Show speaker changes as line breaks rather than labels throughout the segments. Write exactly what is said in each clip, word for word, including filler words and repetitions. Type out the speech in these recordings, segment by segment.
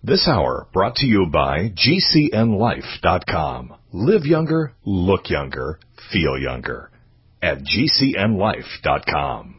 This hour brought to you by G C N life dot com. Live younger, look younger, feel younger. At G C N life dot com.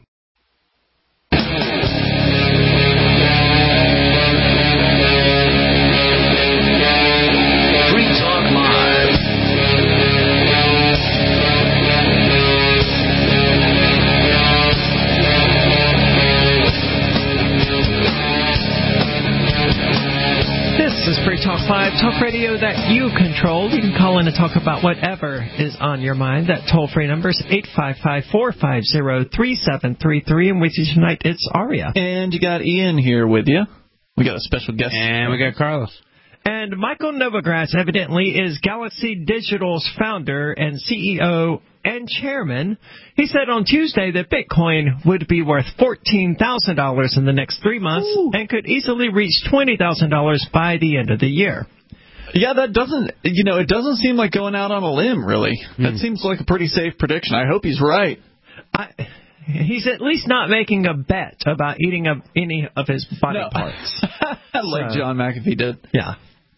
This is Free Talk Live, talk radio that you control. You can call in and talk about whatever is on your mind. That toll-free number is eight five five, four five zero, three seven three three. And with you tonight, it's Aria.
And you got Ian here with you. We got a special guest.
And we got Carlos.
And Michael Novogratz, evidently, is Galaxy Digital's founder and C E O and chairman. He said on Tuesday that Bitcoin would be worth fourteen thousand dollars in the next three months Ooh. and could easily reach twenty thousand dollars by the end of the year.
Yeah, that doesn't, you know, it doesn't seem like going out on a limb, really. Hmm. That seems like a pretty safe prediction. I hope he's right.
I, he's at least not making a bet about eating up any of his body
no.
parts.
like
so,
John McAfee did.
Yeah.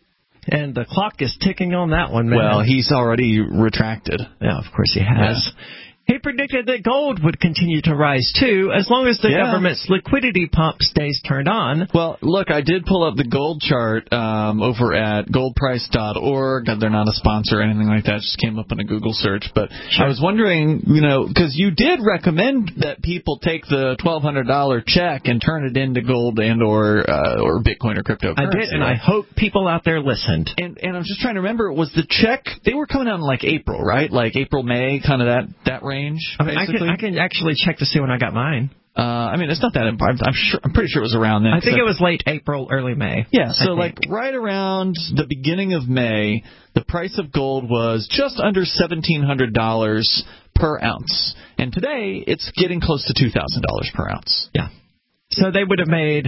And the clock is ticking on that one, man.
Well, he's already retracted.
Yeah, of course he has. Yeah. He predicted that gold would continue to rise, too, as long as the yeah. government's liquidity pump stays turned on.
Well, look, I did pull up the gold chart um, over at gold price dot org. They're not a sponsor or anything like that. It just came up in a Google search. But sure. I was wondering, you know, because you did recommend that people take the twelve hundred dollars check and turn it into gold and or uh, or Bitcoin or cryptocurrency.
I did, and I hope people out there listened.
And and I'm just trying to remember, was the check, they were coming out in like April, right? Like April, May, kind of that, that range.
I, mean, I, can, I can actually check to see when I got mine.
Uh, I mean, it's not that important. I'm sure. I'm pretty sure it was around then.
I think it was late April, early May.
Yeah, so like right around the beginning of May, the price of gold was just under seventeen hundred dollars per ounce. And today, it's getting close to two thousand dollars per ounce.
Yeah. So they would have made,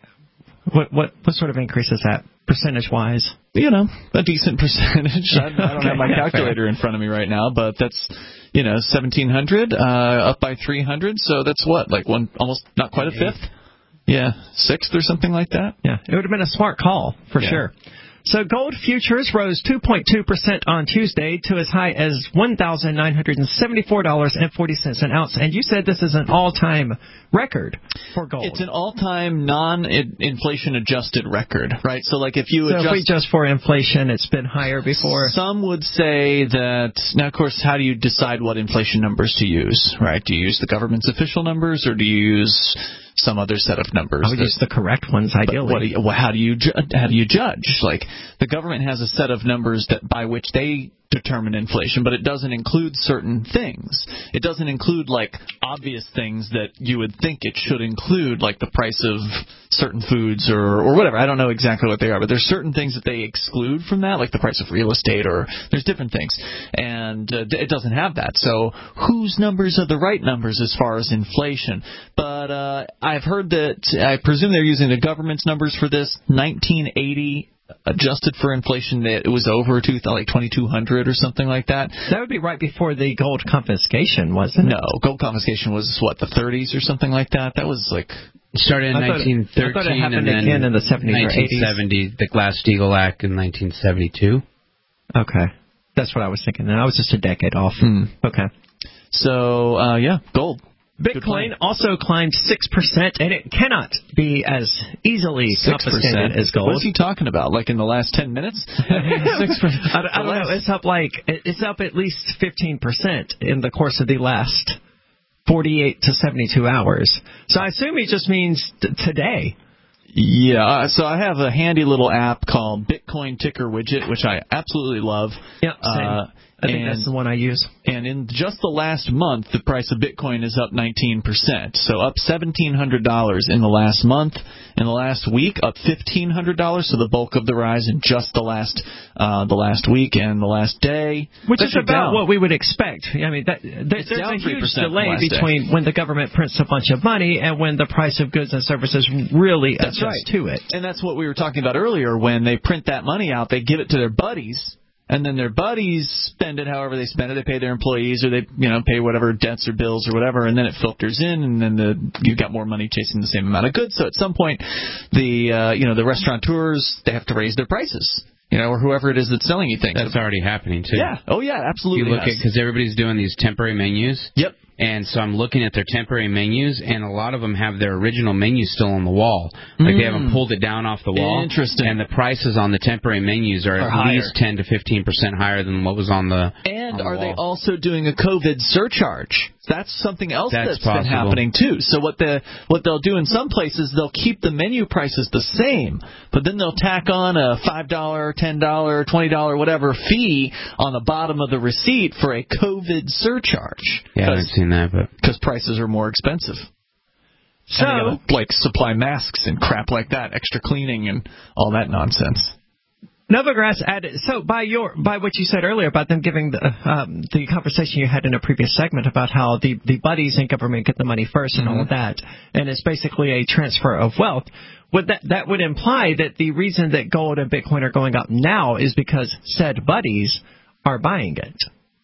what what what sort of increase is that, percentage-wise?
You know, a decent percentage. I, I don't okay. have my calculator in front of me right now, but that's... You know, seventeen hundred, uh, up by three hundred, so that's what, like one, almost, not quite a fifth? Yeah, sixth or something like that?
Yeah, it would have been a smart call, for yeah. sure. So gold futures rose two point two percent on Tuesday to as high as one thousand nine hundred seventy-four dollars and forty cents an ounce. And you said this is an all-time record for gold.
It's an all-time non-inflation adjusted record, right? So like if you
so
adjust...
if we adjust for inflation, it's been higher before.
Some would say that... Now, of course, how do you decide what inflation numbers to use, right? Do you use the government's official numbers or do you use... some other set of numbers.
I would use the correct ones, ideally.
What do you, well, how do you ju- how do you judge? Like, the government has a set of numbers that by which they determine inflation, but it doesn't include certain things. It doesn't include, like, obvious things that you would think it should include, like the price of certain foods or, or whatever. I don't know exactly what they are, but there's certain things that they exclude from that, like the price of real estate, or there's different things. And uh, it doesn't have that. So whose numbers are the right numbers as far as inflation? But uh, I've heard that, I presume they're using the government's numbers for this, nineteen eighty adjusted for inflation, it was over to like twenty-two hundred or something like that.
That would be right before the gold confiscation, wasn't it?
No, gold confiscation was, what, the thirties or something like that? That was like...
It started in nineteen thirteen,
I thought it happened and then again in the seventies or eighties.
nineteen seventy, the Glass-Steagall Act in nineteen seventy-two.
Okay. That's what I was thinking. I was just a decade off.
Mm.
Okay.
So, uh, yeah, gold.
Bitcoin also climbed six percent, and it cannot be as easily confiscated as gold.
What is he talking about? Like in the last ten minutes? six percent.
I, I don't know. It's up like it's up at least fifteen percent in the course of the last forty-eight to seventy-two hours. So I assume he just means t- today.
Yeah, uh, so I have a handy little app called Bitcoin Ticker Widget, which I absolutely love.
Yeah, same. Uh, I think and, that's the one I use.
And in just the last month, the price of Bitcoin is up nineteen percent. So up seventeen hundred dollars in the last month. In the last week, up fifteen hundred dollars. So the bulk of the rise in just the last uh, the last week and the last day.
Which is about down. what we would expect. I mean, that, there, there's a huge delay between day. when the government prints a bunch of money and when the price of goods and services really
that's
adjusts
right.
to it.
And that's what we were talking about earlier. When they print that money out, they give it to their buddies. And then their buddies spend it however they spend it. They pay their employees, or they, you know, pay whatever debts or bills or whatever, and then it filters in, and then the you've got more money chasing the same amount of goods. So at some point, the uh, you know the restaurateurs, they have to raise their prices, you know, or whoever it is that's selling you things.
That's already happening too.
Yeah. Oh yeah, absolutely.
You look
yes.
at because everybody's doing these temporary menus.
Yep.
And so I'm looking at their temporary menus, and a lot of them have their original menu still on the wall. Like, mm. they haven't pulled it down off the wall.
Interesting.
And the prices on the temporary menus are,
are
at
higher.
least ten to fifteen percent higher than what was on the
And
on the
are
wall.
they also doing a COVID surcharge? That's something else
that's,
that's
possible.
been happening, too. So what the what they'll do in some places, they'll keep the menu prices the same, but then they'll tack on a five dollars, ten dollars, twenty dollars, whatever fee on the bottom of the receipt for a COVID surcharge.
Yeah, I haven't seen that, but...
Because prices are more expensive.
So,
and they gotta, like, supply masks and crap like that, extra cleaning and all that nonsense.
Novograss added, so by your by what you said earlier about them giving the um, the conversation you had in a previous segment about how the, the buddies in government get the money first and mm-hmm. all of that, and it's basically a transfer of wealth, would that that would imply that the reason that gold and Bitcoin are going up now is because said buddies are buying it.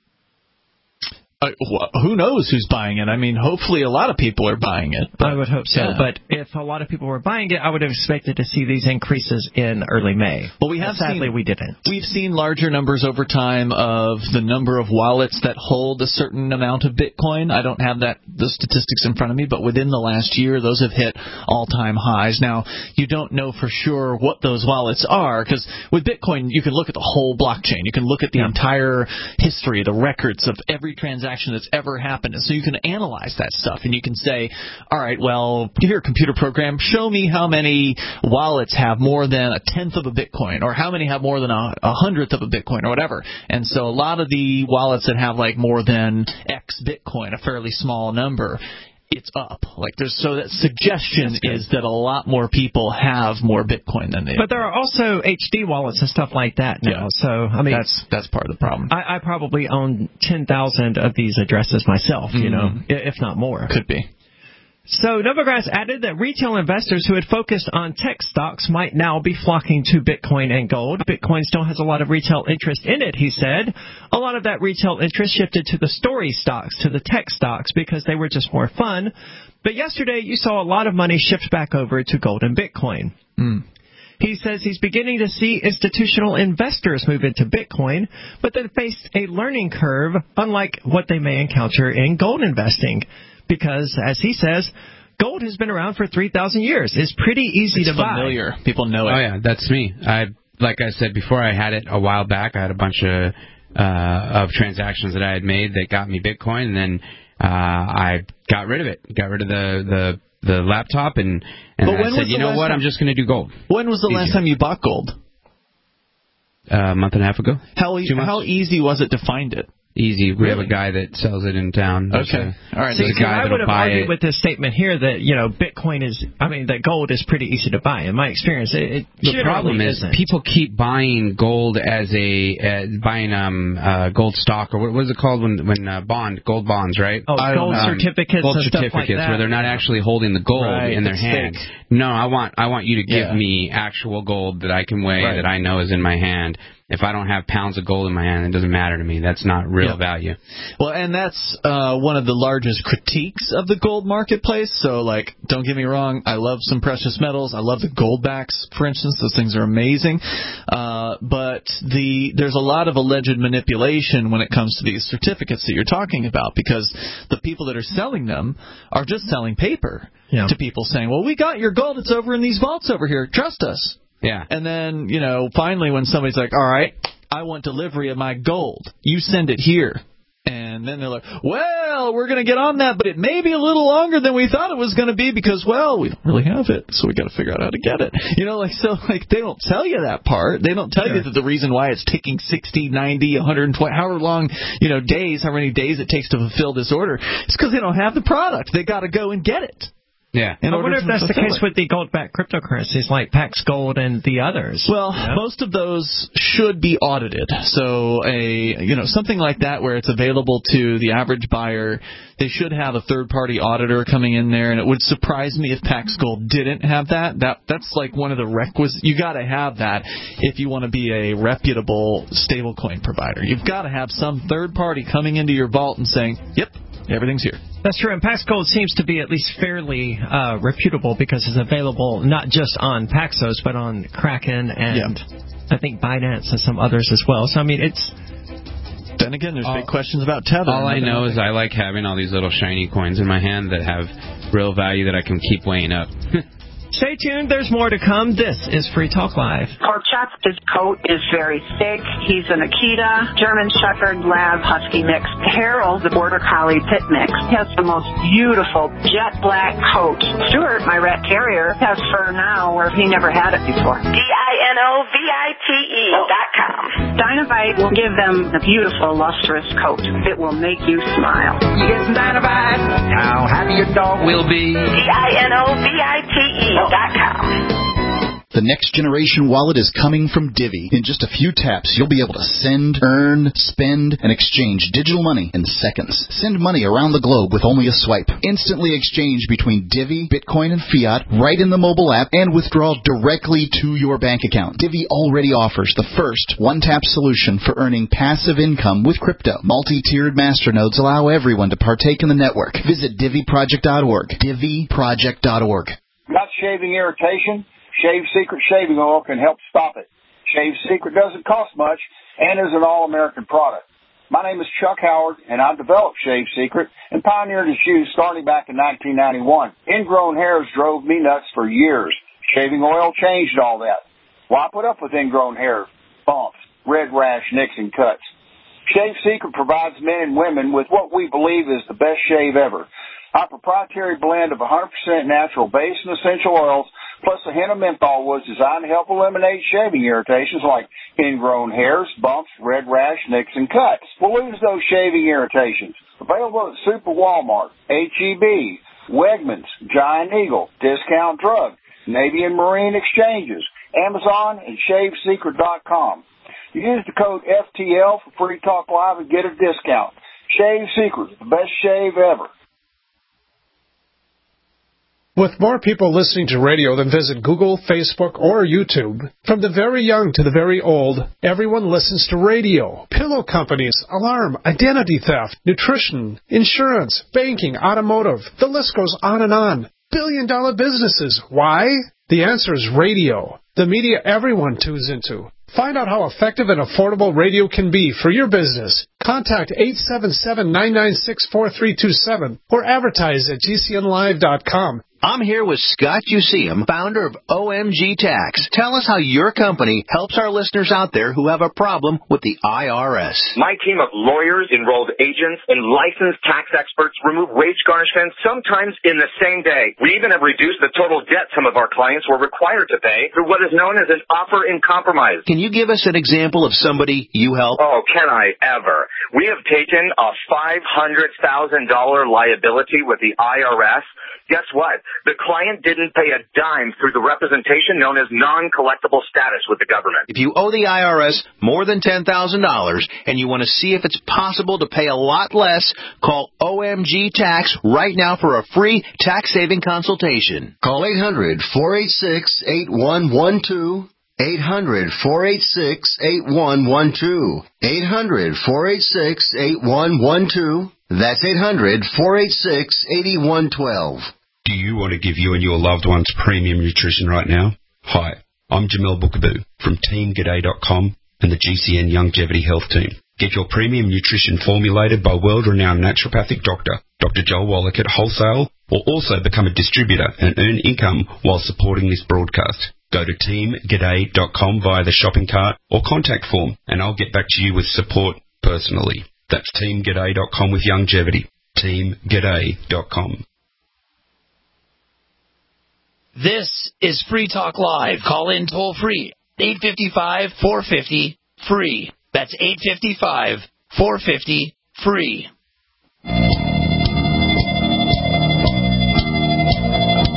Uh, wh- who knows who's buying it? I mean, hopefully a lot of people are buying it.
But, I would hope so.
Yeah.
But if a lot of people were buying it, I would have expected to see these increases in early May.
Well, we have
sadly
seen,
we didn't.
We've seen larger numbers over time of the number of wallets that hold a certain amount of Bitcoin. I don't have that the statistics in front of me, but within the last year, those have hit all-time highs. Now, you don't know for sure what those wallets are, because with Bitcoin, you can look at the whole blockchain. You can look at the yeah. entire history, the records of every transaction that's ever happened. And so you can analyze that stuff, and you can say, all right, well, here, computer program, show me how many wallets have more than a tenth of a Bitcoin, or how many have more than a, a hundredth of a Bitcoin, or whatever. And so a lot of the wallets that have like more than X Bitcoin, a fairly small number, it's up. Like there's so that suggestion is that a lot more people have more Bitcoin than they.
But there are also H D wallets and stuff like that now.
Yeah.
So I mean,
that's that's part of the problem.
I, I probably own ten thousand of these addresses myself. Mm-hmm. You know, if not more.
Could be.
So Novograss added that retail investors who had focused on tech stocks might now be flocking to Bitcoin and gold. Bitcoin still has a lot of retail interest in it, he said. A lot of that retail interest shifted to the story stocks, to the tech stocks, because they were just more fun. But yesterday you saw a lot of money shift back over to gold and Bitcoin.
Mm.
He says he's beginning to see institutional investors move into Bitcoin, but they faced a learning curve unlike what they may encounter in gold investing. Because, as he says, gold has been around for three thousand years. It's pretty easy
it's
to buy.
It's familiar. People know it.
Oh, yeah, that's me. I Like I said before, I had it a while back. I had a bunch of uh, of transactions that I had made that got me Bitcoin, and then uh, I got rid of it. Got rid of the, the, the laptop, and, and I said, you know what, time? I'm just going to do gold.
When was the Easier. last time you bought gold?
Uh, a month and a half ago.
How, e- how easy was it to find it?
Easy. We
really?
have a guy that sells it in town.
Okay.
A,
all right.
See,
a guy
I would have argued
it.
with this statement here that, you know, Bitcoin is, I mean, that gold is pretty easy to buy. In my experience, it, it
the problem is
isn't.
people keep buying gold as a uh, buying um uh, gold stock, or what, what is it called when when uh, bond gold bonds, right?
Oh, gold um, certificates,
gold
and
certificates
stuff like that.
where they're not actually holding the gold
right,
in their hand. Fake. No, I want I want you to give
yeah.
me actual gold that I can weigh,
right.
that I know is in my hand. If I don't have pounds of gold in my hand, it doesn't matter to me. That's not real
yep.
value.
Well, and that's uh, one of the largest critiques of the gold marketplace. So, like, don't get me wrong, I love some precious metals. I love the gold backs, for instance. Those things are amazing. Uh, but the there's a lot of alleged manipulation when it comes to these certificates that you're talking about, because the people that are selling them are just selling paper
yeah.
to people saying, well, we got your gold. It's over in these vaults over here. Trust us.
Yeah.
And then, you know, finally when somebody's like, all right, I want delivery of my gold. You send it here. And then they're like, well, we're going to get on that, but it may be a little longer than we thought it was going to be because, well, we don't really have it, so we got to figure out how to get it. You know, like, so, like, they don't tell you that part. They don't tell sure. you that the reason why it's taking sixty, ninety, one hundred twenty, however long, you know, days, how many days it takes to fulfill this order, is because they don't have the product. They got to go and get it.
Yeah.
I wonder if that's the case it. with the gold-backed cryptocurrencies like Pax Gold and the others.
Well,
you know?
most of those should be audited. So a you know something like that where it's available to the average buyer, they should have a third-party auditor coming in there, and it would surprise me if Pax Gold didn't have that. That that's like one of the requisites. You got to have that if you want to be a reputable stablecoin provider. You've got to have some third party coming into your vault and saying, "Yep, everything's here."
That's true, and Pax Gold seems to be at least fairly uh, reputable because it's available not just on Paxos, but on Kraken and yeah. I think Binance and some others as well. So, I mean, it's...
Then again, there's all, big questions about Tether.
All I know is I like having all these little shiny coins in my hand that have real value that I can keep weighing up.
Stay tuned. There's more to come. This is Free Talk Live.
Porkchop, his coat is very thick. He's an Akita, German Shepherd, Lab, Husky mix. Harold, the Border Collie Pit mix, has the most beautiful jet black coat. Stuart, my rat terrier, has fur now where he never had it before.
D I N O V I T E dot com.
Dinovite will give them a beautiful, lustrous coat. It will make you smile.
You get some Dinovite, how happy your dog will be.
D I N O V I T E dot com.
The next generation wallet is coming from Divvy. In just a few taps, you'll be able to send, earn, spend, and exchange digital money in seconds. Send money around the globe with only a swipe. Instantly exchange between Divvy, Bitcoin, and fiat right in the mobile app and withdraw directly to your bank account. Divvy already offers the first one-tap solution for earning passive income with crypto. Multi-tiered masternodes allow everyone to partake in the network. Visit Divvy Project dot org. Divvy Project dot org.
Got shaving irritation? Shave Secret shaving oil can help stop it. Shave Secret doesn't cost much and is an all-American product. My name is Chuck Howard, and I developed Shave Secret and pioneered its use starting back in nineteen ninety-one. Ingrown hairs drove me nuts for years. Shaving oil changed all that. Why put up with ingrown hair, bumps, red rash, nicks, and cuts? Shave Secret provides men and women with what we believe is the best shave ever. Our proprietary blend of one hundred percent natural base and essential oils plus a hint of menthol was designed to help eliminate shaving irritations like ingrown hairs, bumps, red rash, nicks, and cuts. We'll lose those shaving irritations. Available at Super Walmart, H E B, Wegmans, Giant Eagle, Discount Drug, Navy and Marine Exchanges, Amazon, and Shave Secret dot com. Use the code F T L for Free Talk Live and get a discount. Shave Secret, the best shave ever.
With more people listening to radio than visit Google, Facebook, or YouTube, from the very young to the very old, everyone listens to radio. Pillow companies, alarm, identity theft, nutrition, insurance, banking, automotive. The list goes on and on. Billion-dollar businesses. Why? The answer is radio, the media everyone tunes into. Find out how effective and affordable radio can be for your business. Contact eight seven seven, nine nine six, four three two seven or advertise at G C N live dot com.
I'm here with Scott Useum, founder of O M G Tax. Tell us how your company helps our listeners out there who have a problem with the I R S.
My team of lawyers, enrolled agents, and licensed tax experts remove wage garnishments sometimes in the same day. We even have reduced the total debt some of our clients were required to pay through what is known as an offer in compromise.
Can you give us an example of somebody you help?
Oh, can I ever? We have taken a five hundred thousand dollars liability with the I R S. Guess what? The client didn't pay a dime through the representation known as non-collectible status with the government.
If you owe the I R S more than ten thousand dollars and you want to see if it's possible to pay a lot less, call O M G Tax right now for a free tax-saving consultation.
Call eight hundred, four eight six, eight one one two. eight hundred, four eight six, eight one one two. eight hundred, four eight six, eight one one two. That's eight hundred, four eight six, eight one one two.
Do you want to give you and your loved ones premium nutrition right now? Hi, I'm Jamel Bookaboo from Team G'day dot com and the G C N Longevity Health Team. Get your premium nutrition formulated by world-renowned naturopathic doctor, Doctor Joel Wallach at wholesale, or also become a distributor and earn income while supporting this broadcast. Go to Team G'day dot com via the shopping cart or contact form, and I'll get back to you with support personally. That's Team G'day dot com with longevity. Team G'day dot com.
This is Free Talk Live. Call in toll free. eight five five, four five zero, free. That's eight five five, four five zero, free.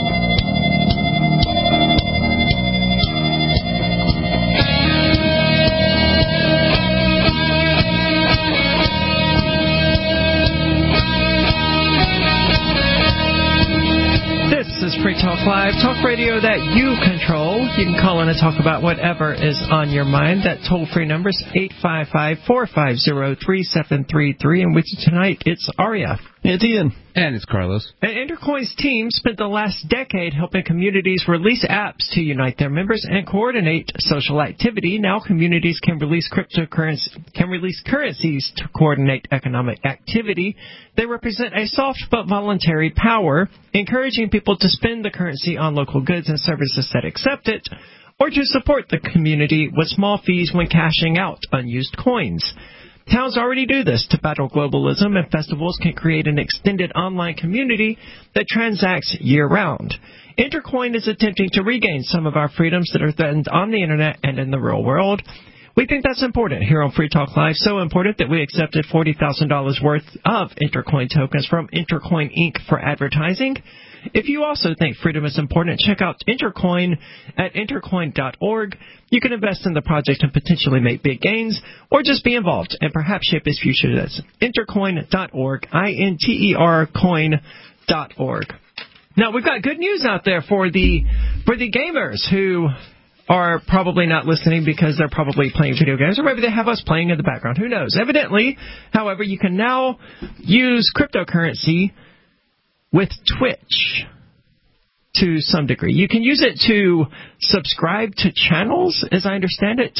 Live, talk radio that you control. You can call in and talk about whatever is on your mind. That toll-free number is eight five five, four five zero, three seven three three. And with you tonight, it's Aria.
It's Ian.
And it's Carlos.
And Intercoin's team spent the last decade helping communities release apps to unite their members and coordinate social activity. Now communities can release cryptocurrency, can release currencies to coordinate economic activity. They represent a soft but voluntary power, encouraging people to spend the currency on local goods and services that accept it, or to support the community with small fees when cashing out unused coins. Towns already do this to battle globalism, and festivals can create an extended online community that transacts year-round. Intercoin is attempting to regain some of our freedoms that are threatened on the Internet and in the real world. We think that's important here on Free Talk Live, so important that we accepted forty thousand dollars worth of Intercoin tokens from Intercoin Incorporated for advertising. If you also think freedom is important, check out Intercoin at intercoin dot org. You can invest in the project and potentially make big gains, or just be involved and perhaps shape its future. That's intercoin dot org, I N T E R coin dot org. Now, we've got good news out there for the for the gamers who are probably not listening because they're probably playing video games, or maybe they have us playing in the background. Who knows? Evidently, however, you can now use cryptocurrency with Twitch to some degree. You can use it to subscribe to channels, as I understand it.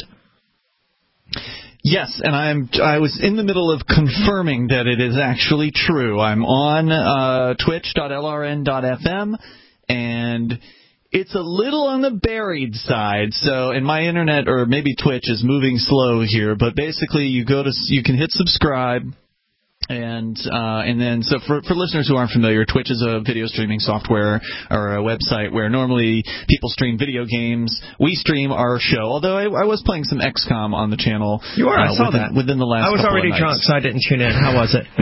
Yes, and I'm I was in the middle of confirming that it is actually true. I'm on uh, twitch dot L R N dot F M, and it's a little on the buried side. So, and my internet, or maybe Twitch, is moving slow here. But basically, you go to you can hit subscribe. And uh, and then, so for, for listeners who aren't familiar, Twitch is a video streaming software or a website where normally people stream video games. We stream our show, although I, I was playing some X COM on the channel.
You are,
uh,
I saw
within,
that.
Within the last
I was
couple
already
of
drunk,
nights.
so I didn't tune in. How was it?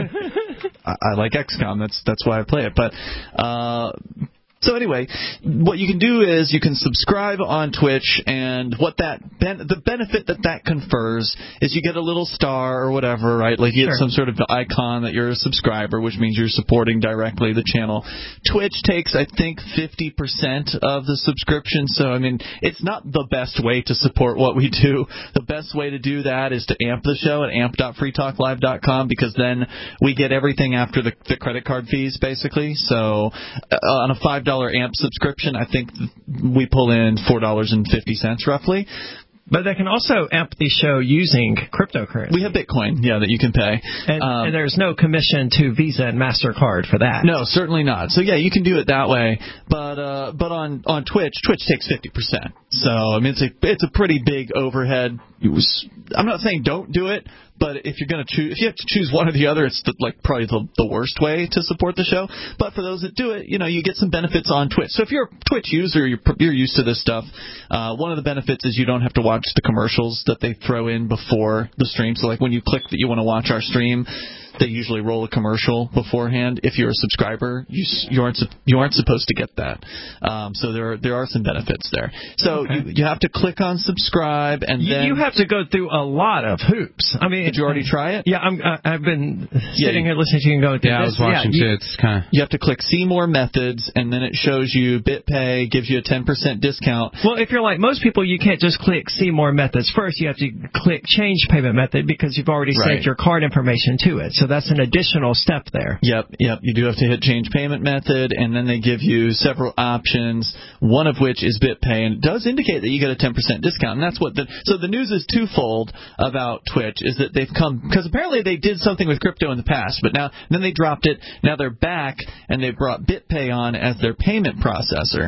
I, I like X COM. That's, that's why I play it. But... Uh, So anyway, what you can do is you can subscribe on Twitch, and what that ben- the benefit that that confers is you get a little star or whatever, right? Like you get
Sure.
some sort of icon that you're a subscriber, which means you're supporting directly the channel. Twitch takes, I think, fifty percent of the subscription, so I mean, it's not the best way to support what we do. The best way to do that is to amp the show at amp dot free talk live dot com, because then we get everything after the, the credit card fees, basically. So uh, on a five dollars amp subscription, I think we pull in four dollars and fifty cents roughly.
But they can also amp the show using cryptocurrency.
We have Bitcoin, yeah, that you can pay.
And,
um,
and there's no commission to Visa and MasterCard for that.
No, certainly not. So, yeah, you can do it that way. But uh, but on, on Twitch, Twitch takes fifty percent. So, I mean, it's a, it's a pretty big overhead. It was, I'm not saying don't do it, but if you're going to choose, if you have to choose one or the other, it's the, like probably the, the worst way to support the show. But for those that do it, you know, you get some benefits on Twitch. So if you're a Twitch user, you're, you're used to this stuff. Uh, one of the benefits is you don't have to watch the commercials that they throw in before the stream. So like when you click that you want to watch our stream, they usually roll a commercial beforehand. If you're a subscriber, you you aren't you aren't supposed to get that. Um, so there are, there are some benefits there. So
Okay.
you, you have to click on subscribe, and
You,
then
you have to go through a lot of hoops. I mean,
did you already try it?
Yeah, I'm, I, I've been sitting
Yeah.
here listening to you and going through
Yeah, I
this.
was watching
yeah,
too.
you,
It's kind of.
You have to click see more methods, and then it shows you BitPay gives you a ten percent discount.
Well, if you're like most people, you can't just click see more methods. First, you have to click change payment method because you've already
Right.
saved your card information to it. So that's an additional step there.
Yep, yep. You do have to hit change payment method, and then they give you several options, one of which is BitPay, and it does indicate that you get a ten percent discount, and that's what the, so the news is twofold about Twitch, is that they've come, because apparently they did something with crypto in the past, but now, then they dropped it, now they're back, and they brought BitPay on as their payment processor.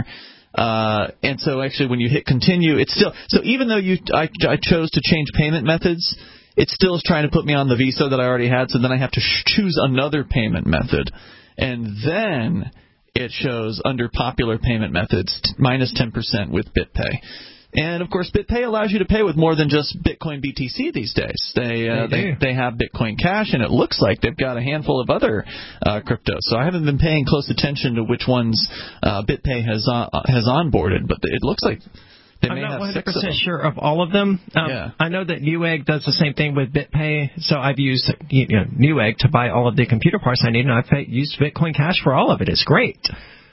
Uh, and so actually when you hit continue, it's still, so even though you, I, I chose to change payment methods, it still is trying to put me on the Visa that I already had, so then I have to sh- choose another payment method. And then it shows under popular payment methods, t- minus ten percent with BitPay. And, of course, BitPay allows you to pay with more than just Bitcoin B T C these days. They uh,
They
they,
do.
they have Bitcoin Cash, and it looks like they've got a handful of other uh, cryptos. So I haven't been paying close attention to which ones uh, BitPay has on, has onboarded, but it looks like they
I'm
may
not
have
one hundred
six of
percent
them.
sure of all of them. Um,
Yeah.
I know that Newegg does the same thing with BitPay, so I've used you know, Newegg to buy all of the computer parts I need, and I've paid, used Bitcoin Cash for all of it. It's great.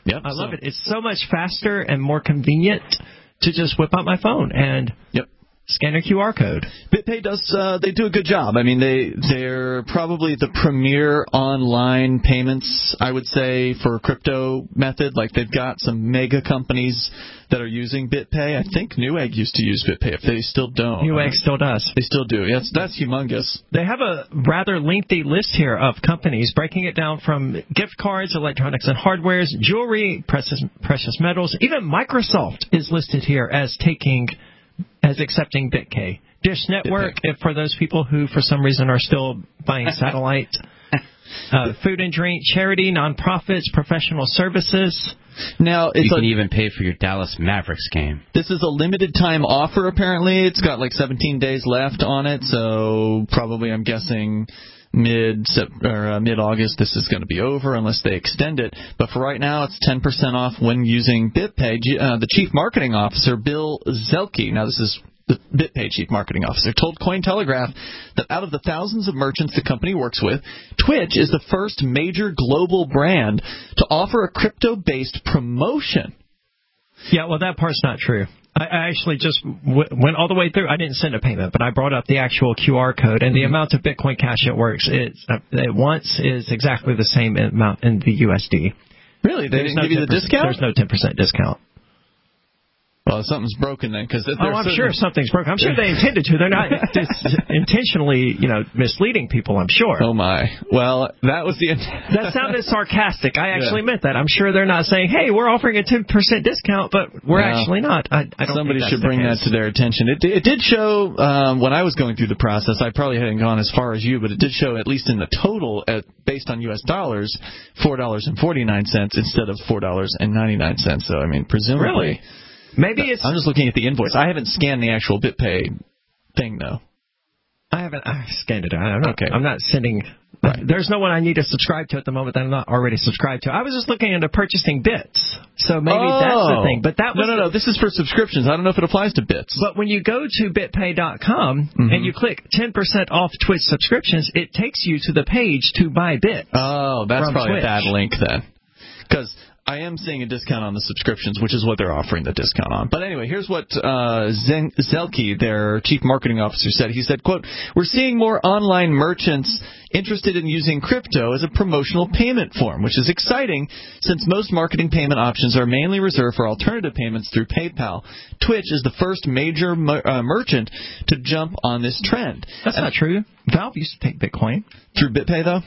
Yep,
I
so.
love it. It's so much faster and more convenient to just whip out my phone and
yep.
scan a Q R code.
BitPay does, uh, they do a good job. I mean, they, they're probably the premier online payments, I would say, for crypto method. Like, they've got some mega companies that are using BitPay. I think Newegg used to use BitPay. If they still don't.
Newegg still does.
They still do. Yes, that's humongous.
They have a rather lengthy list here of companies, breaking it down from gift cards, electronics and hardwares, jewelry, precious, precious metals. Even Microsoft is listed here as taking as accepting BitPay. Dish Network, if for those people who, for some reason, are still buying satellite. uh, food and drink, charity, nonprofits, professional services.
Now, it's
you can
a,
even pay for your Dallas Mavericks game.
This is a limited time offer, apparently. It's got like seventeen days left on it, so probably, I'm guessing, mid or uh, mid-August this is going to be over unless they extend it. But for right now, it's ten percent off when using BitPay. Uh, the Chief Marketing Officer, Bill Zelke, now this is the BitPay Chief Marketing Officer, told Cointelegraph that out of the thousands of merchants the company works with, Twitch is the first major global brand to offer a crypto-based promotion.
Yeah, well, that part's not true. I, I actually just w- went all the way through. I didn't send a payment, but I brought up the actual Q R code, and the mm-hmm. amount of Bitcoin Cash it works it's, uh, at once is exactly the same amount in the U S D.
Really? They
There's
didn't
no
give you the discount?
There's no ten percent discount.
Well, something's broken then, because
oh, I'm sure something's broken. I'm sure they intended to. They're not dis- intentionally, you know, misleading people. I'm sure.
Oh my! Well, that was the.
That sounded sarcastic. I actually yeah. meant that. I'm sure they're not saying, "Hey, we're offering a ten percent discount," but we're
well,
actually not. I, I don't
somebody
think that's
should bring that to their attention. It, it did show um, when I was going through the process. I probably hadn't gone as far as you, but it did show, at least in the total, at, based on U S dollars, four dollars and forty nine cents instead of four dollars and ninety nine cents. So I mean, presumably.
Really? Maybe it's.
I'm just looking at the invoice. I haven't scanned the actual BitPay thing, though.
I haven't. I scanned it. I'm not,
okay.
I'm not sending. Right. There's no one I need to subscribe to at the moment that I'm not already subscribed to. I was just looking into purchasing bits, so maybe
oh.
that's the thing. But that was
no, no, no. This is for subscriptions. I don't know if it applies to bits.
But when you go to bitpay dot com mm-hmm. and you click ten percent off Twitch subscriptions, it takes you to the page to buy bits.
Oh, that's probably
Twitch.
a bad link then, because I am seeing a discount on the subscriptions, which is what they're offering the discount on. But anyway, here's what uh, Zen- Zelke, their chief marketing officer, said. He said, quote, "We're seeing more online merchants interested in using crypto as a promotional payment form, which is exciting since most marketing payment options are mainly reserved for alternative payments through PayPal. Twitch is the first major mer- uh, merchant to jump on this trend."
That's and not true. Valve used to take Bitcoin.
Through BitPay, though?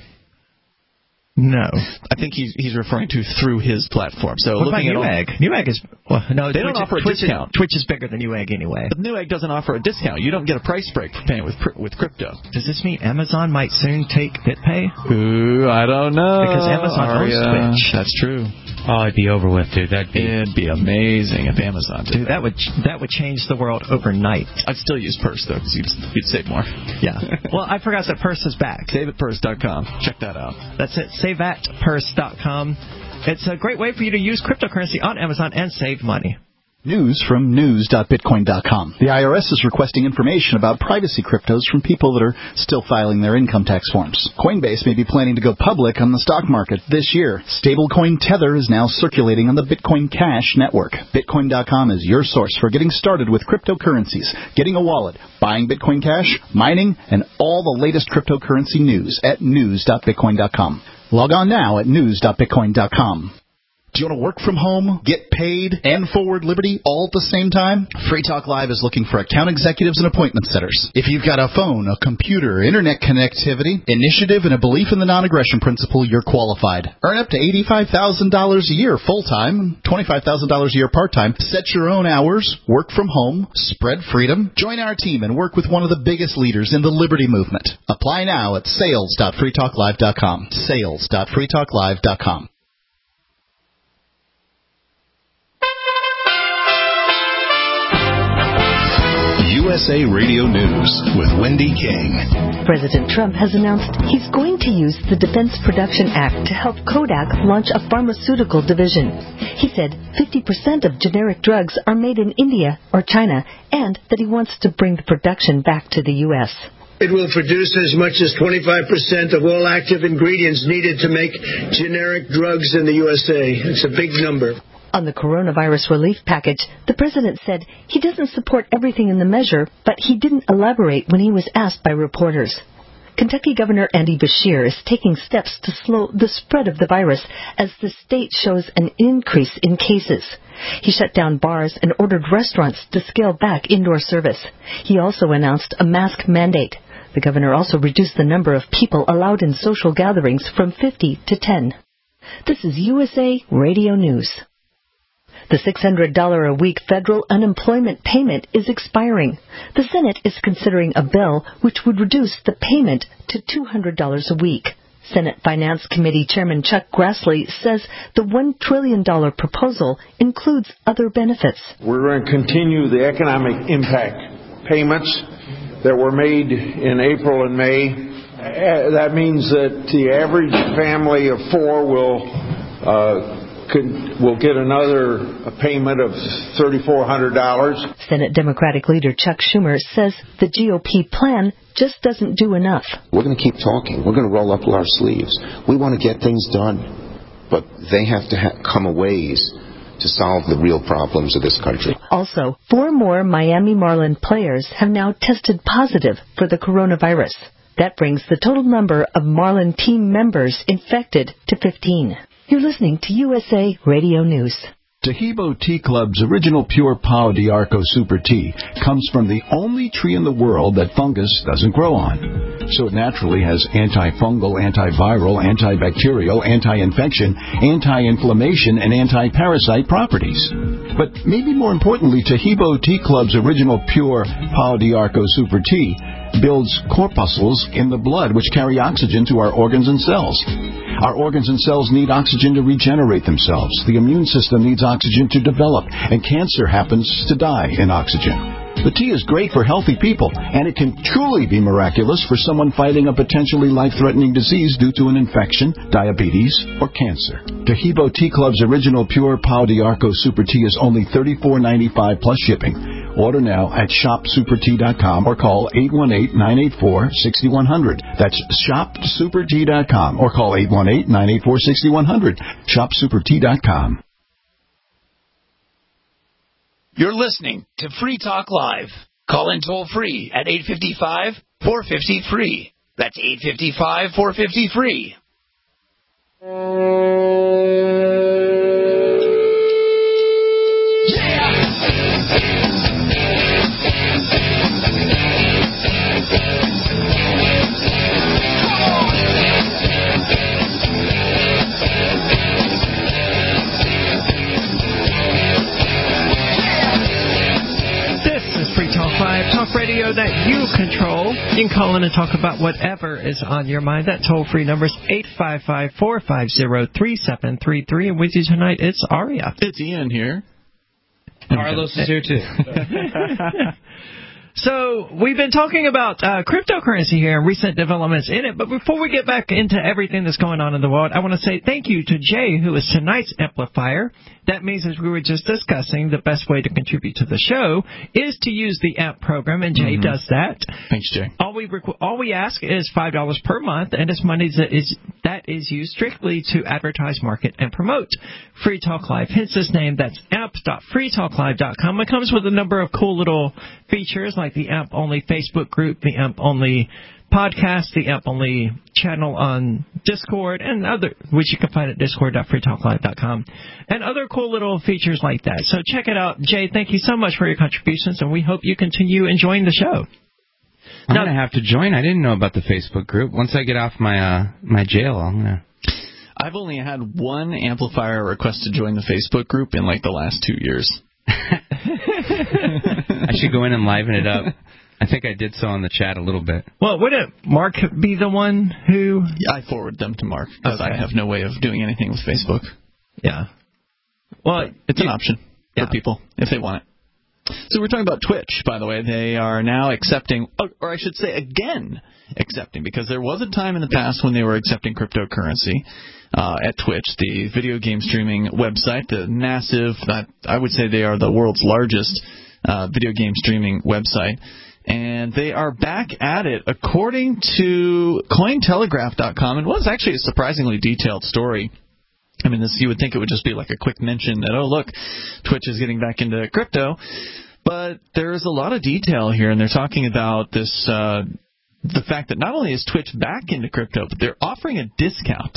No.
I think he's he's referring to through his platform. So
what
looking
about
at
Newegg? Newegg is well, no.
They
Twitch
don't offer a
Twitch
discount.
Is, Twitch is bigger than Newegg anyway.
But Newegg doesn't offer a discount. You don't get a price break for paying with with crypto.
Does this mean Amazon might soon take BitPay?
Ooh, I don't know.
Because Amazon owns Twitch.
That's true.
Oh, it'd be over with, dude. That'd be
it'd be amazing if Amazon did.
Dude, that. that would that would change the world overnight.
I'd still use Purse though, because you'd, you'd save more.
Yeah. Well, I forgot that Purse is back.
save at purse dot com. Check that out.
That's it. save at purse dot com. It's a great way for you to use cryptocurrency on Amazon and save money.
News from news dot bitcoin dot com. The I R S is requesting information about privacy cryptos from people that are still filing their income tax forms. Coinbase may be planning to go public on the stock market this year. Stablecoin Tether is now circulating on the Bitcoin Cash network. Bitcoin dot com is your source for getting started with cryptocurrencies, getting a wallet, buying Bitcoin Cash, mining, and all the latest cryptocurrency news at news dot bitcoin dot com. Log on now at news dot bitcoin dot com. Do you want to work from home, get paid, and forward Liberty all at the same time? Free Talk Live is looking for account executives and appointment setters. If you've got a phone, a computer, internet connectivity, initiative, and a belief in the non-aggression principle, you're qualified. Earn up to eighty-five thousand dollars a year full-time, twenty-five thousand dollars a year part-time. Set your own hours, work from home, spread freedom. Join our team and work with one of the biggest leaders in the Liberty movement. Apply now at sales dot free talk live dot com. sales dot free talk live dot com.
U S A Radio News with Wendy King.
President Trump has announced he's going to use the Defense Production Act to help Kodak launch a pharmaceutical division. He said fifty percent of generic drugs are made in India or China, and that he wants to bring the production back to the U S
It will produce as much as twenty-five percent of all active ingredients needed to make generic drugs in the U S A. It's a big number.
On the coronavirus relief package, the president said he doesn't support everything in the measure, but he didn't elaborate when he was asked by reporters. Kentucky Governor Andy Beshear is taking steps to slow the spread of the virus as the state shows an increase in cases. He shut down bars and ordered restaurants to scale back indoor service. He also announced a mask mandate. The governor also reduced the number of people allowed in social gatherings from fifty to ten. This is U S A Radio News. The six hundred dollars a week federal unemployment payment is expiring. The Senate is considering a bill which would reduce the payment to two hundred dollars a week. Senate Finance Committee Chairman Chuck Grassley says the one trillion dollars proposal includes other benefits.
We're going to continue the economic impact payments that were made in April and May. That means that the average family of four will uh, Could, will get another payment of three thousand four hundred dollars.
Senate Democratic leader Chuck Schumer says the G O P plan just doesn't do enough.
We're going to keep talking. We're going to roll up our sleeves. We want to get things done, but they have to ha- come a ways to solve the real problems of this country.
Also, four more Miami Marlin players have now tested positive for the coronavirus. That brings the total number of Marlin team members infected to fifteen. You're listening to U S A Radio News.
Tahibo Tea Club's original pure Pau d'Arco Super Tea comes from the only tree in the world that fungus doesn't grow on. So it naturally has antifungal, antiviral, antibacterial, anti-infection, anti-inflammation, and anti-parasite properties. But maybe more importantly, Tahibo Tea Club's original pure Pau d'Arco Super Tea builds corpuscles in the blood which carry oxygen to our organs and cells. Our organs and cells need oxygen to regenerate themselves. The immune system needs oxygen to develop, and cancer happens to die in oxygen. The tea is great for healthy people, and it can truly be miraculous for someone fighting a potentially life-threatening disease due to an infection, diabetes, or cancer. Tahibo Tea Club's original pure Pau d'Arco Super Tea is only thirty-four ninety-five plus shipping. Order now at shop super tea dot com or call eight one eight, nine eight four, six one zero zero. That's shop super tea dot com or call eight one eight, nine eight four, six one zero zero. shop super tea dot com.
You're listening to Free Talk Live. Call in toll free at eight five five, four five zero, free. That's eight five five, four five zero, free.
Talk radio that you control. You can call in and talk about whatever is on your mind. That toll-free number is eight five five, four five zero, three seven three three. And with you tonight, it's Aria.
It's Ian here.
Carlos is here, too.
So we've been talking about uh, cryptocurrency here and recent developments in it. But before we get back into everything that's going on in the world, I want to say thank you to Jay, who is tonight's amplifier. That means, as we were just discussing, the best way to contribute to the show is to use the A M P program, and Jay mm-hmm. does that.
Thanks, Jay.
All we requ- all we ask is five dollars per month, and it's money that is that is used strictly to advertise, market, and promote Free Talk Live. Hence its name. That's amp dot free talk live dot com. It comes with a number of cool little features like the A M P-only Facebook group, the A M P-only podcast, the A M P-only channel on Discord, and other, which you can find at discord dot free talk live dot com, and other cool little features like that. So check it out. Jay, thank you so much for your contributions, and we hope you continue enjoying the show.
I'm going to have to join. I didn't know about the Facebook group. Once I get off my uh, my jail, I'm going to...
I've only had one amplifier request to join the Facebook group in, like, the last two years.
I should go in and liven it up. I think I did so in the chat a little bit.
Well, wouldn't Mark be the one who...
I forward them to Mark, because
okay.
I have no way of doing anything with Facebook.
Yeah. Well,
it's
you,
an option
yeah.
for people, if they want it. So we're talking about Twitch, by the way. They are now accepting, or I should say again accepting, because there was a time in the past when they were accepting cryptocurrency uh, at Twitch, the video game streaming website, the massive, I would say they are the world's largest uh, video game streaming website. And they are back at it, according to Cointelegraph dot com. And it was actually a surprisingly detailed story. I mean, this you would think it would just be like a quick mention that, oh, look, Twitch is getting back into crypto. But there's a lot of detail here, and they're talking about this, uh, the fact that not only is Twitch back into crypto, but they're offering a discount.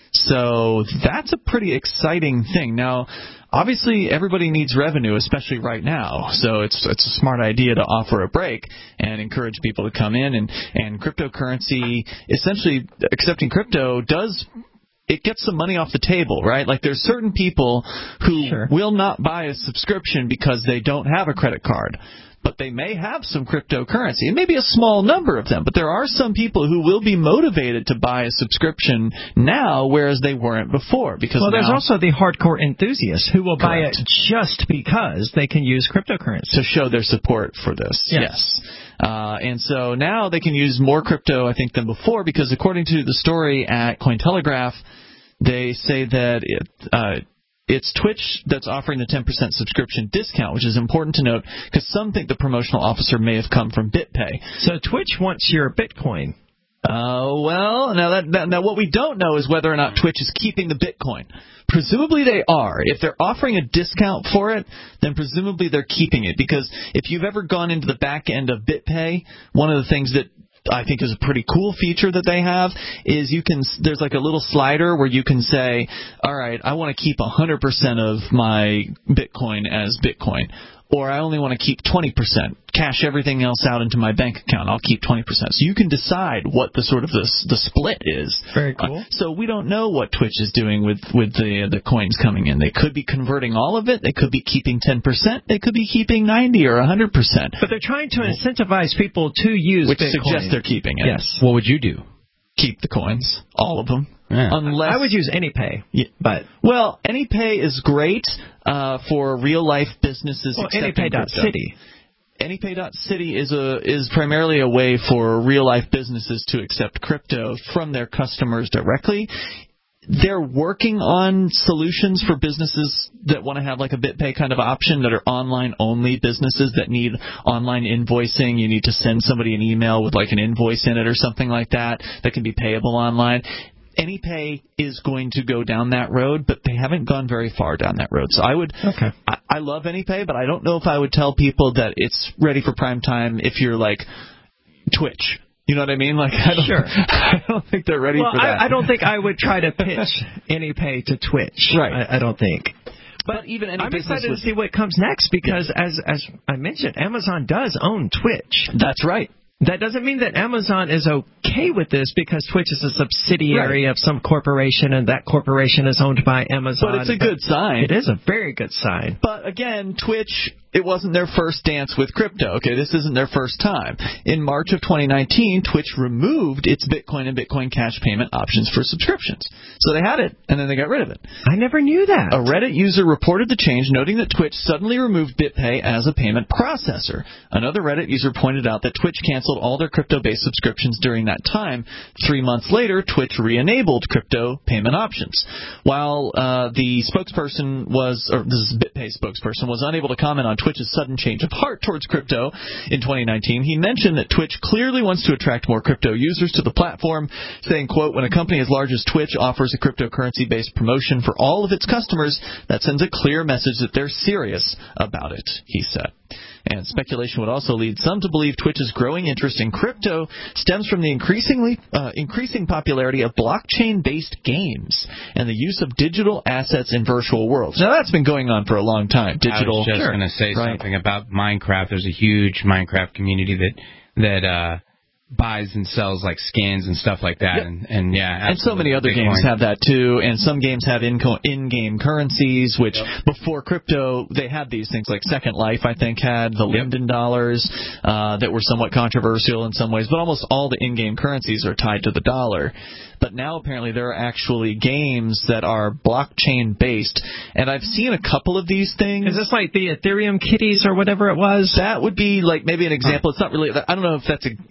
So that's a pretty exciting thing. Now, obviously, everybody needs revenue, especially right now. So it's it's a smart idea to offer a break and encourage people to come in. And, and cryptocurrency, essentially accepting crypto does it gets some money off the table, right? Like there's certain people who sure. will not buy a subscription because they don't have a credit card. But they may have some cryptocurrency. It may be a small number of them, but there are some people who will be motivated to buy a subscription now, whereas they weren't before. Because
well,
now,
there's also the hardcore enthusiasts who will
correct.
buy it just because they can use cryptocurrency.
To show their support for this, yes. yes. Uh, and so now they can use more crypto, I think, than before, because according to the story at Cointelegraph, they say that it... Uh, It's Twitch that's offering the ten percent subscription discount, which is important to note because some think the promotional officer may have come from BitPay.
So Twitch wants your Bitcoin.
Uh, well, now that, that now what we don't know is whether or not Twitch is keeping the Bitcoin. Presumably they are. If they're offering a discount for it, then presumably they're keeping it. Because if you've ever gone into the back end of BitPay, one of the things that I think is a pretty cool feature that they have is you can there's like a little slider where you can say, all right, I want to keep one hundred percent of my Bitcoin as Bitcoin, or I only want to keep twenty percent, cash everything else out into my bank account, I'll keep twenty percent. So you can decide what the sort of the, the split is.
Very cool.
Uh, so we don't know what Twitch is doing with, with the the coins coming in. They could be converting all of it. They could be keeping ten percent. They could be keeping ninety or one hundred percent.
But they're trying to incentivize people to use
Which
Bitcoin.
suggests they're keeping it.
Yes.
What would you do?
Keep the coins, all of them.
Yeah.
Unless
I would use AnyPay,
yeah.
but
well, AnyPay is great uh, for real life businesses.
Well,
accepting
AnyPay dot city.
AnyPay dot city is a is primarily a way for real life businesses to accept crypto from their customers directly. They're working on solutions for businesses that want to have like a BitPay kind of option that are online-only businesses that need online invoicing. You need to send somebody an email with like an invoice in it or something like that that can be payable online. AnyPay is going to go down that road, but they haven't gone very far down that road. So I would,
okay.
I, I love AnyPay, but I don't know if I would tell people that it's ready for prime time if you're like Twitch. You know what I mean? Like, I don't,
sure.
I don't think they're ready
well,
for that.
I, I don't think I would try to pitch AnyPay to Twitch.
Right.
I, I don't think.
But, but even any
I'm
business
excited
with,
to see what comes next because, yeah. as as I mentioned, Amazon does own Twitch.
That's right.
That doesn't mean that Amazon is okay with this because Twitch is a subsidiary right. of some corporation and that corporation is owned by Amazon.
But it's a but good sign.
It is a very good sign.
But again, Twitch, it wasn't their first dance with crypto. Okay, this isn't their first time. In March of twenty nineteen, Twitch removed its Bitcoin and Bitcoin Cash payment options for subscriptions. So they had it, and then they got rid of it.
I never knew that.
A Reddit user reported the change, noting that Twitch suddenly removed BitPay as a payment processor. Another Reddit user pointed out that Twitch canceled all their crypto-based subscriptions during that time. Three months later, Twitch re-enabled crypto payment options. While uh, the spokesperson was, or this is BitPay spokesperson, was unable to comment on Twitch's sudden change of heart towards crypto in twenty nineteen, he mentioned that Twitch clearly wants to attract more crypto users to the platform, saying, quote, when a company as large as Twitch offers a cryptocurrency-based promotion for all of its customers, that sends a clear message that they're serious about it, he said. And speculation would also lead some to believe Twitch's growing interest in crypto stems from the increasingly uh, increasing popularity of blockchain-based games and the use of digital assets in virtual worlds. Now, that's been going on for a long time. Digital,
I was just
sure,
going to say
right.
something about Minecraft. There's a huge Minecraft community that that uh, buys and sells like skins and stuff like that. Yep. And, and yeah,
and so many other
Bitcoin.
games have that too. And some games have in- in-game currencies, which
yep.
before crypto they had these things. Like Second Life, I think, had the
yep.
Linden dollars uh, that were somewhat controversial in some ways. But almost all the in-game currencies are tied to the dollar. But now apparently there are actually games that are blockchain based, and I've seen a couple of these things.
Is this like the Ethereum kitties or whatever it was?
That would be like maybe an example. It's not really. I don't know if that's a. Is that a game?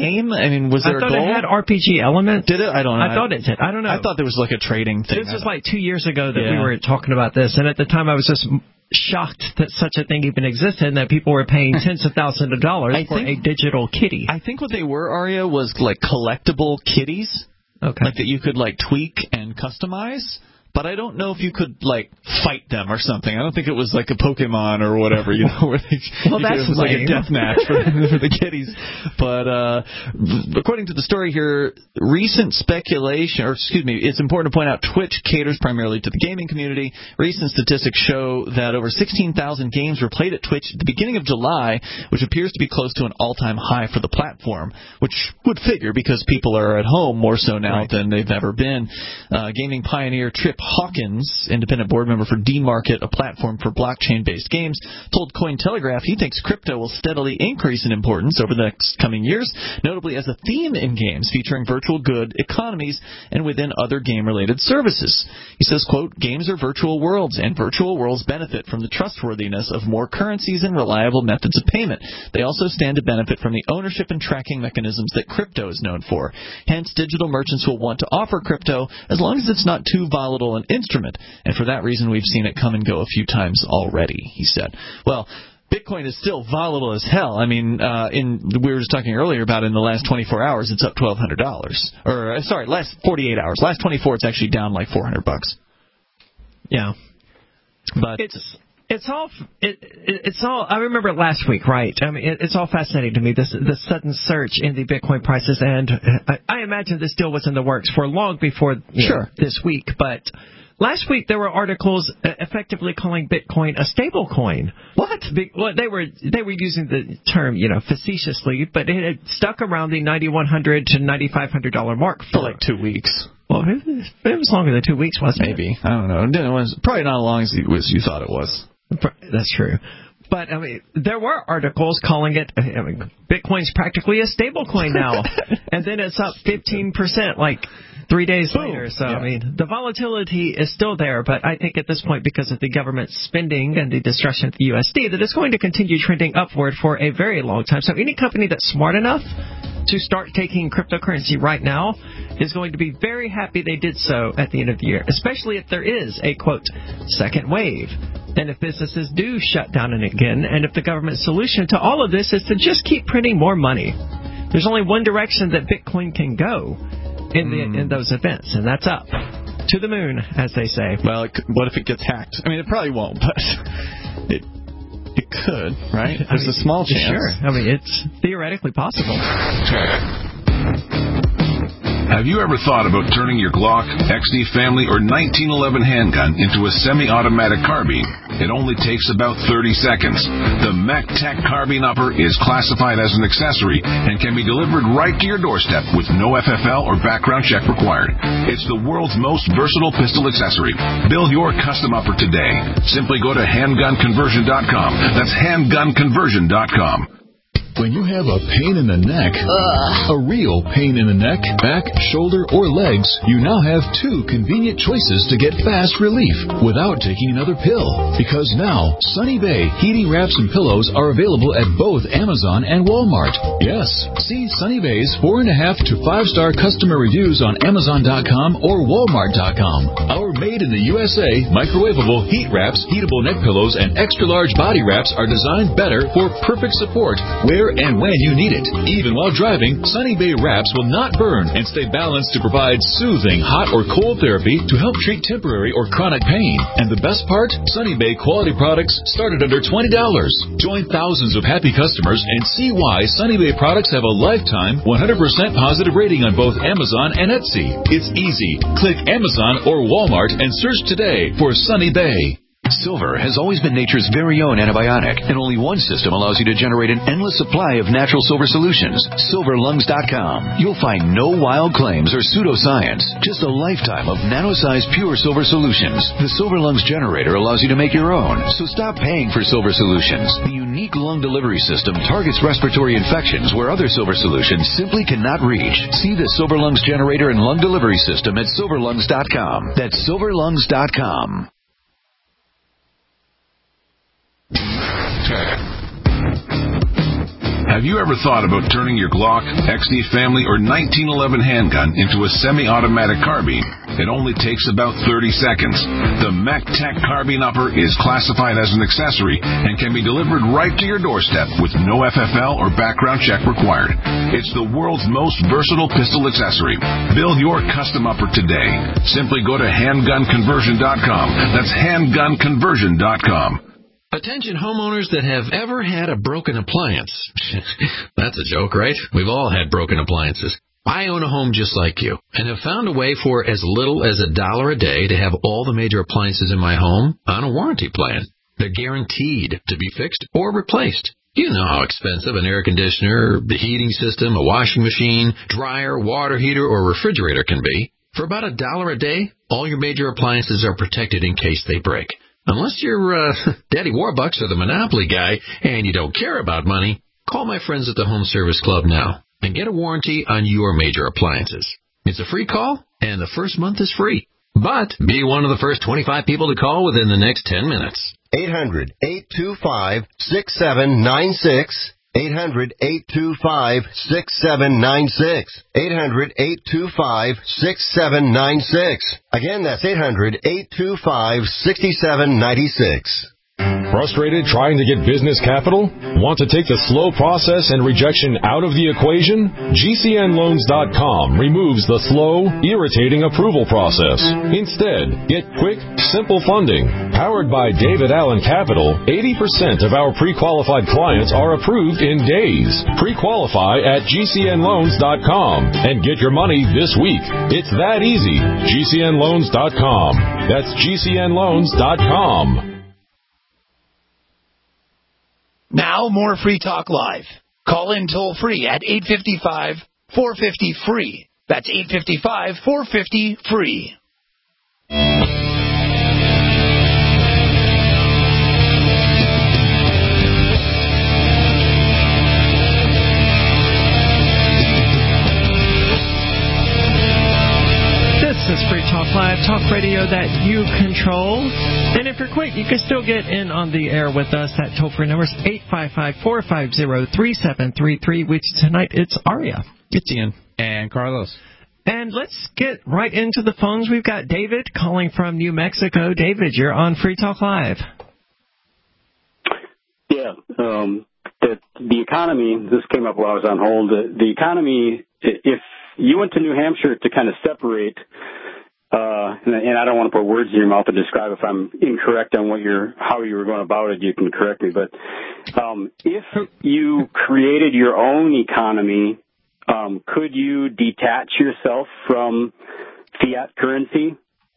game? I mean, was there
I thought
a goal?
it had R P G elements.
Did it? I don't know.
I thought it did. I don't know.
I thought there was like a trading thing.
This was like two years ago that
Yeah.
we were talking about this, and at the time I was just shocked that such a thing even existed and that people were paying tens of thousands of dollars
I
for
think-
a digital kitty.
I think what they were, Arya, was like collectible kitties.
Okay.
Like that you could like tweak and customize. But I don't know if you could, like, fight them or something. I don't think it was like a Pokemon or whatever, you know, where they,
well, that's
it was like a
lame.
death match for, for the kitties. But uh, according to the story here, recent speculation, or excuse me, it's important to point out Twitch caters primarily to the gaming community. Recent statistics show that over sixteen thousand games were played at Twitch at the beginning of July, which appears to be close to an all-time high for the platform, which would figure because people are at home more so now
Right.
than they've ever been. Uh, gaming pioneer Trip Hawkins, independent board member for D-Market, a platform for blockchain-based games, told Cointelegraph he thinks crypto will steadily increase in importance over the next coming years, notably as a theme in games featuring virtual good economies and within other game-related services. He says, quote, games are virtual worlds, and virtual worlds benefit from the trustworthiness of more currencies and reliable methods of payment. They also stand to benefit from the ownership and tracking mechanisms that crypto is known for. Hence, digital merchants will want to offer crypto as long as it's not too volatile an instrument, and for that reason we've seen it come and go a few times already, he said. Well, Bitcoin is still volatile as hell. I mean, uh, in we were just talking earlier about in the last twenty-four hours, it's up twelve hundred dollars. Or, uh, sorry, last forty-eight hours. Last twenty-four, it's actually down like four hundred bucks.
Yeah.
But
it's it's all it, it, it's all. I remember last week, right? I mean, it, it's all fascinating to me. This the sudden surge in the Bitcoin prices, and I, I imagine this deal was in the works for long before you
Sure.
know, this week. But last week there were articles uh, effectively calling Bitcoin a stable coin.
What?
Be, well, they were they were using the term, you know, facetiously, but it had stuck around the ninety-one hundred to ninety-five hundred dollar mark
for like two weeks.
Well, it was, it was longer than two weeks, wasn't it?
Maybe. I don't know. It was probably not as long as you, as you thought it was.
That's true. But, I mean, there were articles calling it, I mean, Bitcoin's practically a stable coin now. And then it's up fifteen percent like three days
Boom.
later. So,
Yeah.
I mean, the volatility is still there. But I think at this point, because of the government spending and the destruction of the U S D, that it's going to continue trending upward for a very long time. So any company that's smart enough to start taking cryptocurrency right now is going to be very happy they did so at the end of the year, especially if there is a, quote, second wave. And if businesses do shut down again, and if the government's solution to all of this is to just keep printing more money. There's only one direction that Bitcoin can go in the
Mm.
in those events, and that's up. To the moon, as they say.
Well, it, could- what if it gets hacked? I mean, it probably won't, but it it could, right? There's
I mean,
a small chance.
Sure. I mean, it's theoretically possible.
Have you ever thought about turning your Glock, X D Family, or nineteen eleven handgun into a semi-automatic carbine? It only takes about thirty seconds. The MacTech Carbine Upper is classified as an accessory and can be delivered right to your doorstep with no F F L or background check required. It's the world's most versatile pistol accessory. Build your custom upper today. Simply go to handgun conversion dot com. That's handgun conversion dot com.
When you have a pain in the neck, Ugh. a real pain in the neck, back, shoulder, or legs, you now have two convenient choices to get fast relief without taking another pill. Because now, Sunny Bay heating wraps and pillows are available at both Amazon and Walmart. Yes, see Sunny Bay's four and a half to five star customer reviews on Amazon dot com or Walmart dot com. Our made in the U S A microwavable heat wraps, heatable neck pillows, and extra large body wraps are designed better for perfect support where and when you need it. Even while driving, Sunny Bay wraps will not burn and stay balanced to provide soothing hot or cold therapy to help treat temporary or chronic pain. And the best part? Sunny Bay quality products start at under twenty dollars. Join thousands of happy customers and see why Sunny Bay products have a lifetime one hundred percent positive rating on both Amazon and Etsy. It's easy. Click Amazon or Walmart and search today for Sunny Bay.
Silver has always been nature's very own antibiotic, and only one system allows you to generate an endless supply of natural silver solutions. silver lungs dot com. You'll find no wild claims or pseudoscience, just a lifetime of nano-sized pure silver solutions. The Silver Lungs generator allows you to make your own, so stop paying for silver solutions. The unique lung delivery system targets respiratory infections where other silver solutions simply cannot reach. See the Silver Lungs generator and lung delivery system at silver lungs dot com. That's silver lungs dot com.
Have you ever thought about turning your Glock, X D Family, or nineteen eleven handgun into a semi-automatic carbine? It only takes about thirty seconds. The MacTac Carbine Upper is classified as an accessory and can be delivered right to your doorstep with no F F L or background check required. It's the world's most versatile pistol accessory. Build your custom upper today. Simply go to handgun conversion dot com. That's handgun conversion dot com.
Attention homeowners that have ever had a broken appliance. That's a joke, right? We've all had broken appliances. I own a home just like you and have found a way for as little as a dollar a day to have all the major appliances in my home on a warranty plan. They're guaranteed to be fixed or replaced. You know how expensive an air conditioner, the heating system, a washing machine, dryer, water heater, or refrigerator can be. For about a dollar a day, all your major appliances are protected in case they break. Unless you're uh, Daddy Warbucks or the Monopoly guy and you don't care about money, call my friends at the Home Service Club now and get a warranty on your major appliances. It's a free call, and the first month is free. But be one of the first twenty-five people to call within the next ten minutes.
eight hundred, eight two five, six seven nine six. eight hundred, eight two five, six seven nine six. eight hundred, eight two five, six seven nine six. Again, that's eight hundred, eight two five, six seven nine six.
Frustrated trying to get business capital? Want to take the slow process and rejection out of the equation? G C N loans dot com removes the slow, irritating approval process. Instead, get quick, simple funding. Powered by David Allen Capital, eighty percent of our pre-qualified clients are approved in days. Pre-qualify at G C N loans dot com and get your money this week. It's that easy. G C N loans dot com. That's G C N loans dot com.
Now, more Free Talk Live. Call in toll-free at eight five five, four five zero, F R E E. That's eight five five, four five zero, F R E E.
This is Free Talk Live, talk radio that you control. And if you're quick, you can still get in on the air with us. That toll-free number is eight five five, four five zero, three seven three three, which tonight it's Aria.
It's Ian.
And Carlos.
And let's get right into the phones. We've got David calling from New Mexico. David, you're on Free Talk Live.
Yeah, um, the, the economy, this came up while I was on hold. The, the economy, if you went to New Hampshire to kind of separate, uh, and, and I don't want to put words in your mouth to describe if I'm incorrect on what you're, how you were going about it, you can correct me. But um, if you created your own economy, um, could you detach yourself from fiat currency?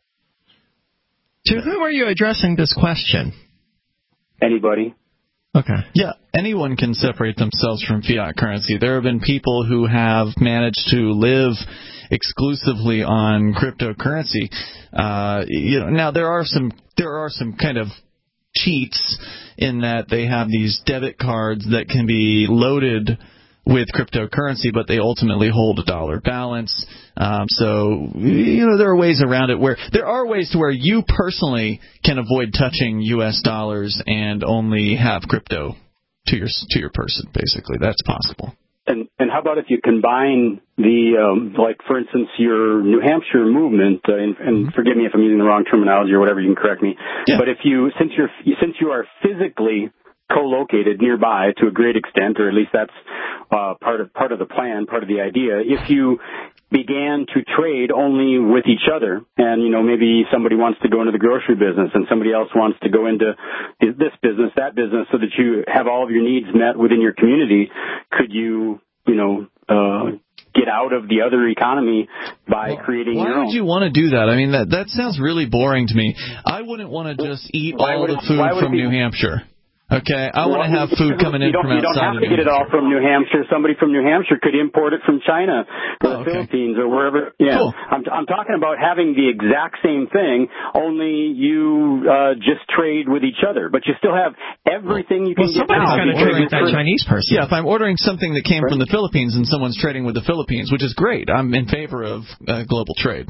To whom are you addressing this question?
Anybody.
Okay.
Yeah, anyone can separate themselves from fiat currency. There have been people who have managed to live exclusively on cryptocurrency. Uh, you know, now there are some there are some kind of cheats in that they have these debit cards that can be loaded with cryptocurrency, but they ultimately hold a dollar balance. Um, so, you know, there are ways around it where there are ways to where you personally can avoid touching U S dollars and only have crypto to your to your person. Basically, that's possible.
And and how about if you combine the um, like, for instance, your New Hampshire movement, uh, and, and forgive me if I'm using the wrong terminology or whatever, you can correct me. Yeah. But if you since you're since you are physically co-located nearby to a great extent, or at least that's uh, part of part of the plan, part of the idea. If you began to trade only with each other, and you know maybe somebody wants to go into the grocery business, and somebody else wants to go into this business, that business, so that you have all of your needs met within your community, could you, you know, uh, get out of the other economy by well, creating your own?
Why would you want to do that? I mean, that that sounds really boring to me. I wouldn't want to just eat why all the food from New Hampshire. Okay, I want to have food coming in from outside.
You don't have to get it all from New Hampshire. Somebody from New Hampshire could import it from China or the oh, okay. Philippines or wherever. Yeah, cool. I'm, I'm talking about having the exact same thing, only you uh, just trade with each other, but you still have everything you can
well,
get now.
Somebody's got to trade with that Chinese person.
Yeah, if I'm ordering something that came right. from the Philippines and someone's trading with the Philippines, which is great. I'm in favor of uh, global trade.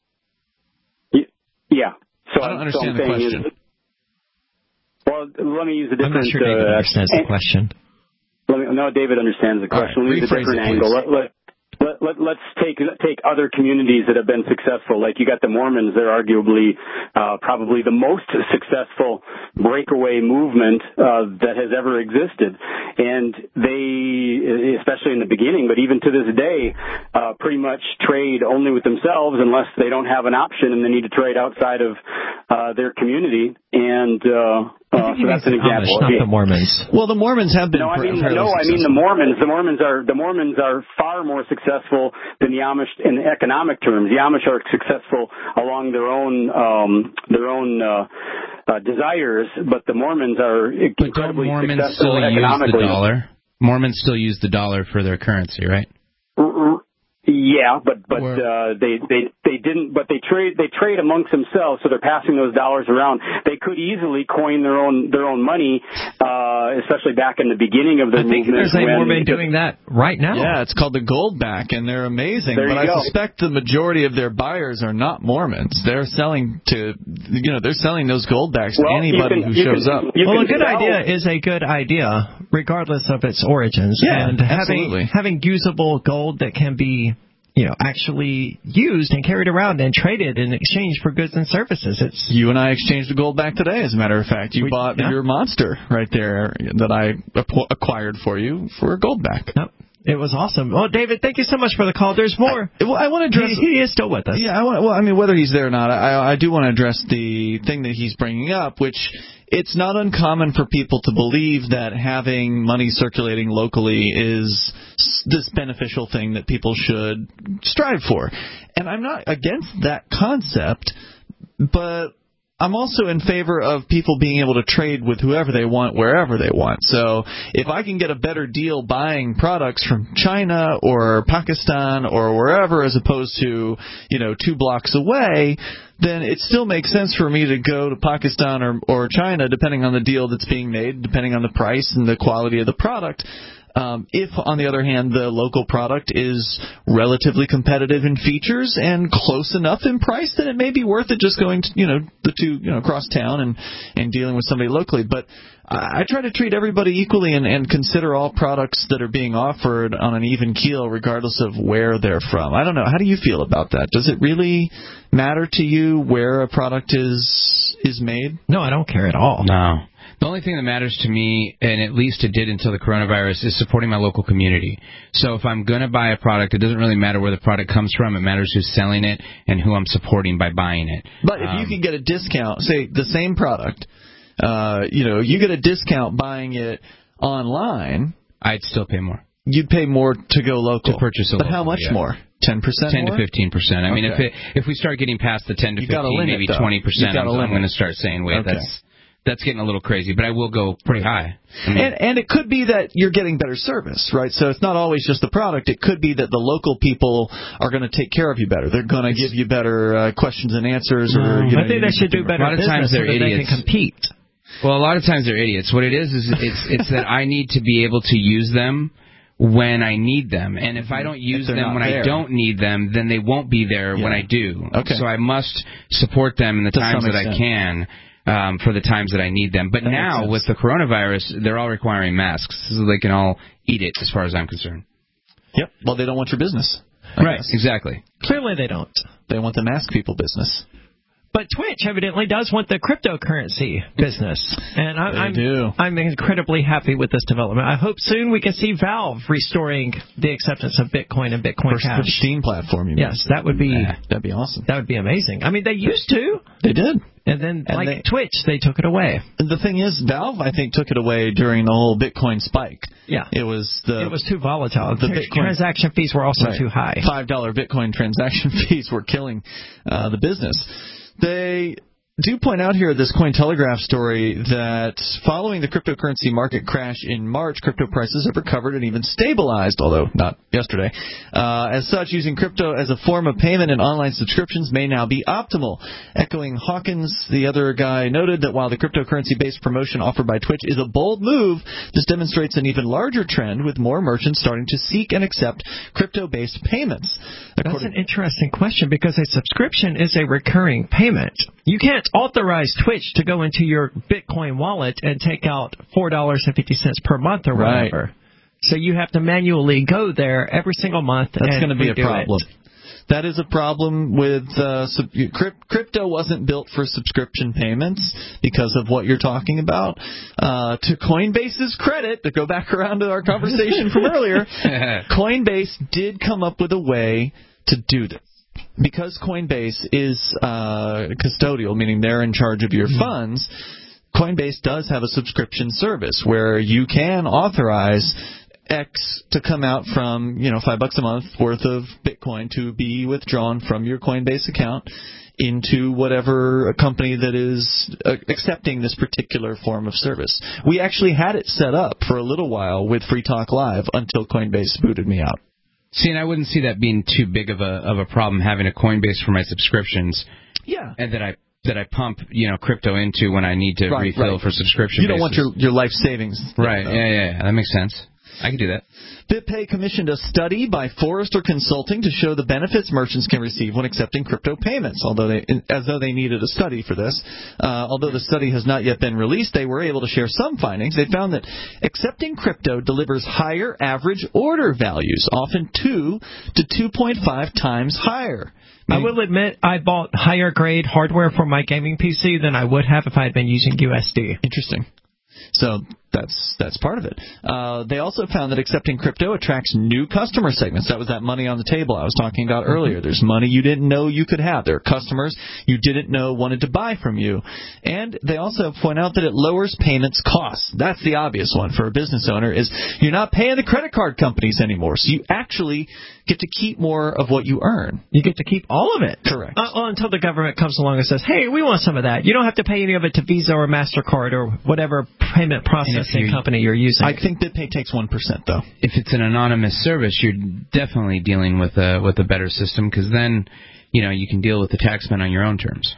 Yeah. So
I don't understand the question.
Is, Well, let me use a different...
I'm not sure David
uh,
understands the question.
let me, no, David understands the question.
Right.
Let me use a different angle. Let, let, Let, let, let's take take other communities that have been successful. Like you got the Mormons, they're arguably uh, probably the most successful breakaway movement uh, that has ever existed. And they, especially in the beginning, but even to this day, uh, pretty much trade only with themselves unless they don't have an option and they need to trade outside of uh, their community. And uh, uh, so that's an example.
Amish, not the Mormons.
Well, the Mormons have been.
No, I mean
fairly
no, I mean
successful.
the Mormons. The Mormons are the Mormons are far more successful than the Amish in economic terms. The Amish are successful along their own um, their own uh, uh, desires, but the Mormons are
But don't
incredibly
Mormons
successful
still use the
economically.
dollar? Mormons still use the dollar for their currency, right?
Yeah, but but uh, they they they didn't. But they trade they trade amongst themselves, so they're passing those dollars around. They could easily coin their own their own money, uh, especially back in the beginning of their
I think
movement.
there's a
when-
Mormon doing that right now.
Yeah, it's called the Goldback, and they're amazing.
There
but
you
I
go.
suspect the majority of their buyers are not Mormons. They're selling to, you know, they're selling those Goldbacks
Well,
to
you
anybody
can-
who
you
shows
can-
up.
you
Well, a
can
good
sell-
idea is a good idea, regardless of its origins.
Yeah,
and
absolutely.
having having usable gold that can be, you know, actually used and carried around and traded in exchange for goods and services. It's
You and I exchanged a Goldback today, as a matter of fact. You
We-
bought
yeah.
your monster right there that I ap- acquired for you for a Goldback.
Yep. It was awesome. Well, David, thank you so much for the call. There's more.
I, well, I want to address.
He, he is still with us.
Yeah, I want. Well, I mean, whether he's there or not, I, I do want to address the thing that he's bringing up, which it's not uncommon for people to believe that having money circulating locally is this beneficial thing that people should strive for. And I'm not against that concept, but I'm also in favor of people being able to trade with whoever they want, wherever they want. So if I can get a better deal buying products from China or Pakistan or wherever as opposed to, you know, two blocks away, then it still makes sense for me to go to Pakistan or, or China, depending on the deal that's being made, depending on the price and the quality of the product. Um, if, on the other hand, the local product is relatively competitive in features and close enough in price, then it may be worth it just going to, you know, the two, you know, across town and, and dealing with somebody locally. But I, I try to treat everybody equally and, and consider all products that are being offered on an even keel, regardless of where they're from. I don't know. How do you feel about that? Does it really matter to you where a product is is made?
No, I don't care at all.
No. The only thing that matters to me, and at least it did until the coronavirus, is supporting my local community. So if I'm going to buy a product, it doesn't really matter where the product comes from. It matters who's selling it and who I'm supporting by buying it.
But if
Um,
you can get a discount, say the same product, uh, you know, you get a discount buying it online,
I'd still pay more.
You'd pay more to go local.
To purchase a
But
local,
how much
yeah.
more? ten percent
ten
more?
to fifteen percent. I mean, if
Okay.
it, if we start getting past the ten to
You gotta
fifteen,
limit,
maybe
though.
twenty percent,
You
I'm,
gotta
I'm
limit.
going to start saying, wait,
Okay.
that's that's getting a little crazy. But I will go pretty high. I mean,
And, and it could be that you're getting better service, right? So it's not always just the product. It could be that the local people are going to take care of you better. They're going to give you better uh, questions and answers. Or you know,
I think they should do better
a lot of
business
times
so
they're
that
idiots.
they can compete.
Well, a lot of times they're idiots. What it is is it's it's that I need to be able to use them when I need them, and if I don't use
they're
them
not
when
there.
I don't need them, then they won't be there
Yeah.
when I do.
Okay.
So I must support them in the
To
times
some
that I
extent.
can. Um, for the times that I need them. But
That makes
now,
sense.
with the coronavirus, they're all requiring masks, so they can all eat it, as far as I'm concerned.
Yep. Well, they don't want your business. I
Right.
guess.
Exactly.
Clearly they don't.
They want the mask people business.
But Twitch evidently does want the cryptocurrency business, and I,
They
I'm
do.
I'm incredibly happy with this development. I hope soon we can see Valve restoring the acceptance of Bitcoin and Bitcoin
For, for
Cash.
the Steam platform, you mean?
Yes, that would be
Yeah, that'd be awesome.
that would be amazing. I mean, they used to,
They did.
and then
And
like
they-
Twitch, they took it away.
And the thing is, Valve, I think, took it away during the whole Bitcoin spike.
Yeah,
It was the
it was too volatile.
the
The
Bitcoin-
transaction fees were also
Right.
too high.
Five dollar Bitcoin transaction fees were killing uh, the business. They do point out here, this Cointelegraph story, that following the cryptocurrency market crash in March, crypto prices have recovered and even stabilized, although not yesterday. Uh, as such, using crypto as a form of payment and online subscriptions may now be optimal. Echoing Hawkins, the other guy noted that while the cryptocurrency-based promotion offered by Twitch is a bold move, this demonstrates an even larger trend, with more merchants starting to seek and accept crypto-based payments.
That's an interesting question, because a subscription is a recurring payment. You can't authorize Twitch to go into your Bitcoin wallet and take out four dollars and fifty cents per month or
Right.
whatever. So you have to manually go there every single month.
That's
going
to be a problem.
It.
That is a problem with uh, sub- crypto wasn't built for subscription payments because of what you're talking about. Uh, to Coinbase's credit, to go back around to our conversation from earlier, Coinbase did come up with a way to do this. Because Coinbase is uh, custodial, meaning they're in charge of your mm-hmm. funds, Coinbase does have a subscription service where you can authorize X to come out from, you know, five bucks a month worth of Bitcoin to be withdrawn from your Coinbase account into whatever company that is uh, accepting this particular form of service. We actually had it set up for a little while with Free Talk Live until Coinbase booted me out.
See, and I wouldn't see that being too big of a of a problem having a Coinbase for my subscriptions.
Yeah.
And that I that I pump, you know, crypto into when I need to
right,
refill
right.
for subscription.
You don't
basis.
want your your life savings.
Right. Yeah, yeah, yeah. That makes sense. I can do that.
BitPay commissioned a study by Forrester Consulting to show the benefits merchants can receive when accepting crypto payments, although they, as though they needed a study for this. Uh, although the study has not yet been released, they were able to share some findings. They found that accepting crypto delivers higher average order values, often two to two point five times higher.
I will admit I bought higher grade hardware for my gaming P C than I would have if I had been using U S D.
Interesting. So that's that's part of it. Uh, they also found that accepting crypto attracts new customer segments. That was that money on the table I was talking about earlier. There's money you didn't know you could have. There are customers you didn't know wanted to buy from you. And they also point out that it lowers payments costs. That's the obvious one for a business owner is you're not paying the credit card companies anymore. So you actually get to keep more of what you earn.
You get to keep all of it.
Correct.
Uh, well, until the government comes along and says, hey, we want some of that. You don't have to pay any of it to Visa or MasterCard or whatever payment processing company you're using.
I think BitPay takes one percent, though.
If it's an anonymous service, you're definitely dealing with a, with a better system because then, you know, you can deal with the taxman on your own terms.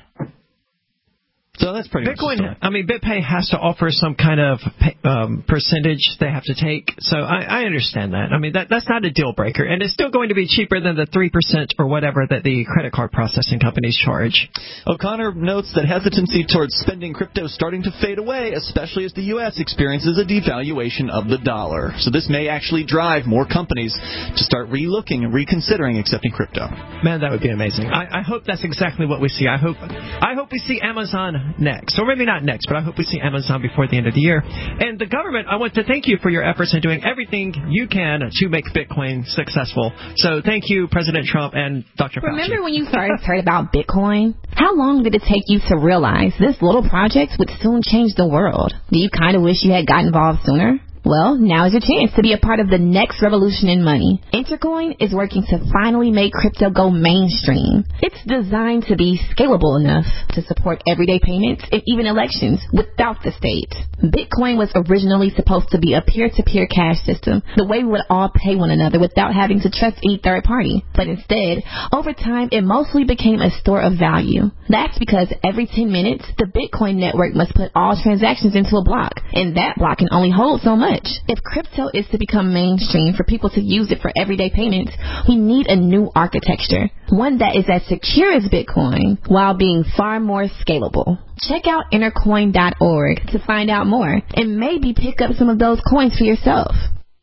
So that's pretty
Bitcoin,
much
I mean, BitPay has to offer some kind of um, percentage they have to take. So I, I understand that. I mean, that that's not a deal breaker. And it's still going to be cheaper than the three percent or whatever that the credit card processing companies charge.
O'Connor notes that hesitancy towards spending crypto is starting to fade away, especially as the U S experiences a devaluation of the dollar. So this may actually drive more companies to start relooking and reconsidering accepting crypto.
Man, that would be amazing. I, I hope that's exactly what we see. I hope I hope we see Amazon next, or maybe not next, but I hope we see Amazon before the end of the year. And the government, I want to thank you for your efforts in doing everything you can to make Bitcoin successful. So thank you, President Trump and Doctor Fauci.
Remember when you first heard about Bitcoin? How long did it take you to realize this little project would soon change the world? Do you kind of wish you had got involved sooner? Well, now is your chance to be a part of the next revolution in money. Intercoin is working to finally make crypto go mainstream. It's designed to be scalable enough to support everyday payments and even elections without the state. Bitcoin was originally supposed to be a peer-to-peer cash system, the way we would all pay one another without having to trust any third party. But instead, over time, it mostly became a store of value. That's because every ten minutes, the Bitcoin network must put all transactions into a block, and that block can only hold so much. If crypto is to become mainstream for people to use it for everyday payments, we need a new architecture, one that is as secure as Bitcoin while being far more scalable. Check out intercoin dot org to find out more and maybe pick up some of those coins for yourself.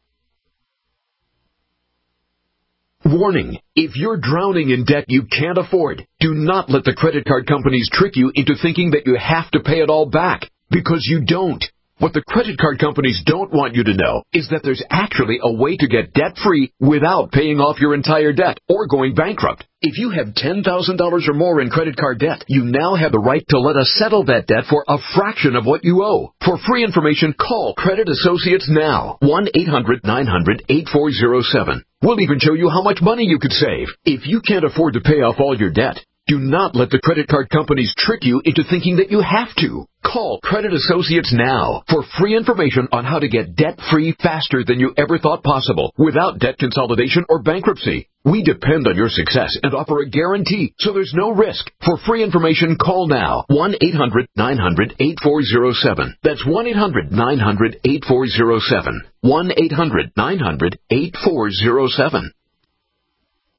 Warning, if you're drowning in debt you can't afford, do not let the credit card companies trick you into thinking that you have to pay it all back, because you don't. What the credit card companies don't want you to know is that there's actually a way to get debt-free without paying off your entire debt or going bankrupt. If you have ten thousand dollars or more in credit card debt, you now have the right to let us settle that debt for a fraction of what you owe. For free information, call Credit Associates now, one eight hundred nine hundred eight four zero seven. We'll even show you how much money you could save. If you can't afford to pay off all your debt, do not let the credit card companies trick you into thinking that you have to. Call Credit Associates now for free information on how to get debt-free faster than you ever thought possible without debt consolidation or bankruptcy. We depend on your success and offer a guarantee, so there's no risk. For free information, call now, one eight hundred nine hundred eight four zero seven. That's one eight hundred nine hundred eight four zero seven. one eight hundred nine hundred eight four zero seven.